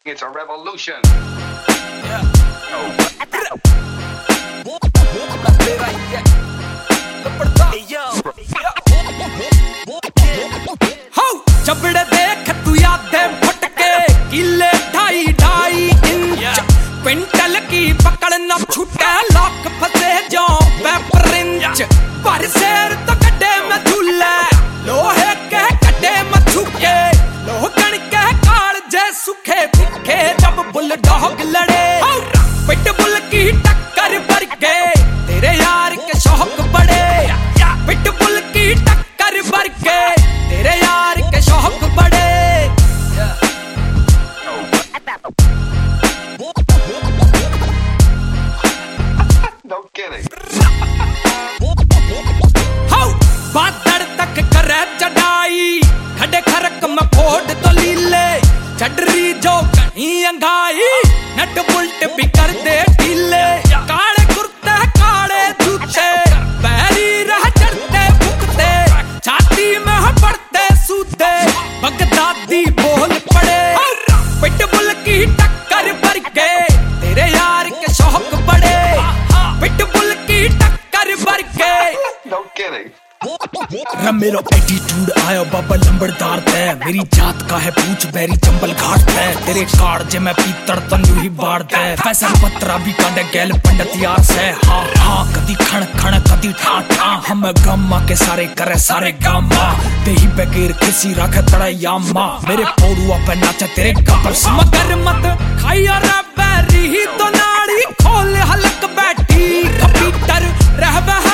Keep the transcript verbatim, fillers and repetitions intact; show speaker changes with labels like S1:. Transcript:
S1: It's a revolution.
S2: चबड़े देख तू यादे फटके किले ढाई ढाई इंच क्विंटल की पकड़ न छूटे लॉक फंसे जो पेपर इंच पर शेर तो कड्डे में झूले लोहे के कड्डे में झुके लोहगन के काल जे सूखे दिखे जब बुलडॉग लड़े पिटबुल की टक्कर भर के तेरे यार के शौक बड़े पिटबुल की टक्कर भर के तेरे यार के शौक बड़े
S1: No kidding.
S2: हाउ बादड़ तक करे चढ़ाई खड़े खरक में फोड़ तो लीले चढ़री जो कहीं अंगाई नट बुल्ट भी कर दे ढीले काले कुर्ते काले जूते पैरी रह चढ़ते फुकते छाती में पड़ते सूते बगदादी बोल पड़े पिटबुल की टक्कर भर के तेरे यार के शौक बड़े पिटबुल की टक्कर भर के
S1: No kidding.
S2: मेरा एटीट्यूड आया बाबा लंबड़दार तय मेरी जात का है पूछ बैरी चंबल घाट तय तेरे कार जे मैं पीतड़ तन्यू ही बाढ़ तय पैसा पत्रा भी कांडे गैल पंडित यार से हाँ हाँ कदी खण खण कदी ठा ठा हम गम्मा के सारे करे सारे गामा तेही बगैर किसी रखे तड़ा यामा मेरे पौरुआ पे नाचे तेरे गबर मगर मत खाइया रे बैरी ही तो नाड़ी खोल हलक बैठी कंप्यूटर रहवे